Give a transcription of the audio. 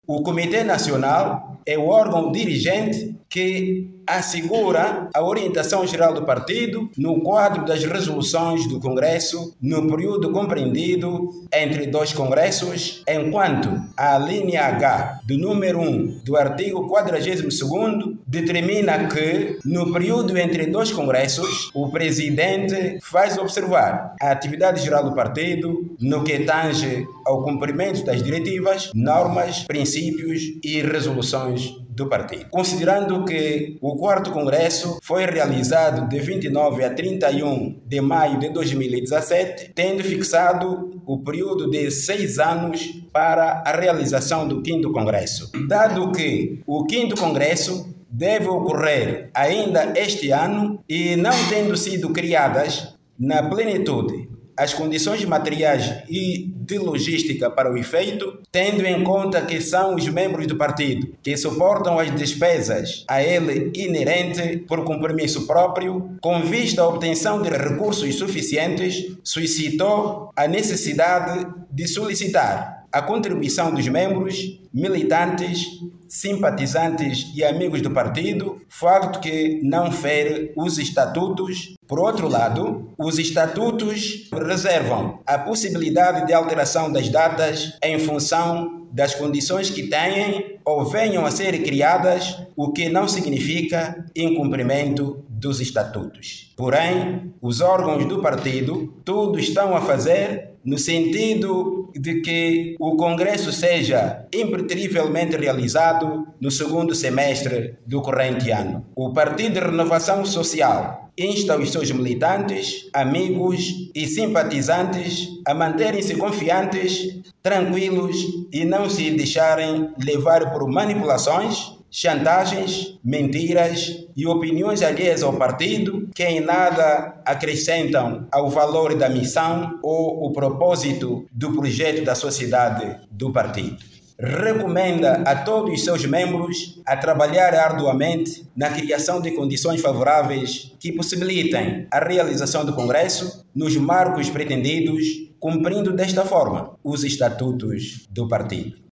O Comitê Nacional é o órgão dirigente que assegura a orientação geral do partido no quadro das resoluções do Congresso no período compreendido entre dois congressos, enquanto a linha H do número 1 do artigo 42º determina que, no período entre dois congressos, o presidente faz observar a atividade geral do partido no que tange ao cumprimento das diretivas, normas, princípios e resoluções do partido. Considerando que o 4º Congresso foi realizado de 29 a 31 de maio de 2017, tendo fixado o período de 6 anos para a realização do 5º Congresso. Dado que o 5º Congresso deve ocorrer ainda este ano e não tendo sido criadas na plenitude as condições materiais e de logística para o efeito, tendo em conta que são os membros do partido que suportam as despesas a ele inerente por compromisso próprio, com vista à obtenção de recursos suficientes, suscitou a necessidade de solicitar a contribuição dos membros, militantes, simpatizantes e amigos do partido, facto que não fere os estatutos. Por outro lado, os estatutos reservam a possibilidade de alteração das datas em função das condições que tenham ou venham a ser criadas, o que não significa incumprimento dos estatutos. Porém, os órgãos do partido tudo estão a fazer no sentido de que o Congresso seja impreterivelmente realizado no segundo semestre do corrente ano. O Partido de Renovação Social insta os seus militantes, amigos e simpatizantes a manterem-se confiantes, tranquilos e não se deixarem levar por manipulações, chantagens, mentiras e opiniões alheias ao partido que em nada acrescentam ao valor da missão ou o propósito do projeto da sociedade do partido. Recomenda a todos os seus membros a trabalhar arduamente na criação de condições favoráveis que possibilitem a realização do Congresso nos marcos pretendidos, cumprindo desta forma os estatutos do partido.